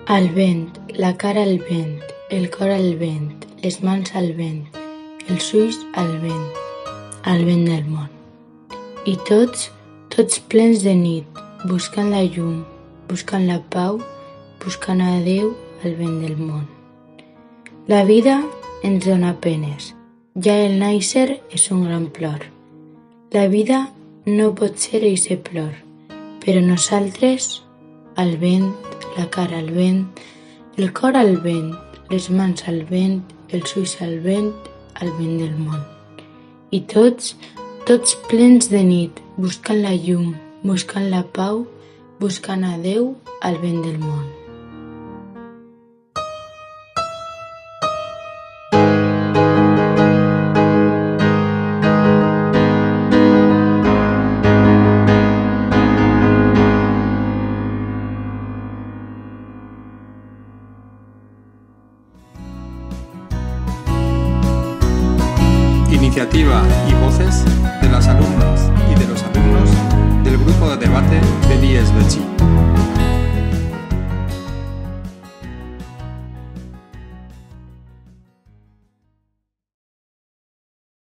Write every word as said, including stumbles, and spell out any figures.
Al vent, la cara al vent, el cor al vent, les mans al vent, els ulls al vent, al vent del món. I tots, tots plens de nit, buscant la llum, buscant la pau, buscant a Déu al vent del món. La vida ens dona penes, ja el nàixer és un gran plor. La vida no pot ser eixe plor, però nosaltres, al vent, la cara al vent, el cor al vent, les mans al vent, els ulls al vent, al vent del món. I tots, tots plens de nit, buscant la llum, buscant la pau, buscant a Déu al vent del món. Iniciativa y voces de las alumnas y de los alumnos del grupo de debate del I E S Belchí.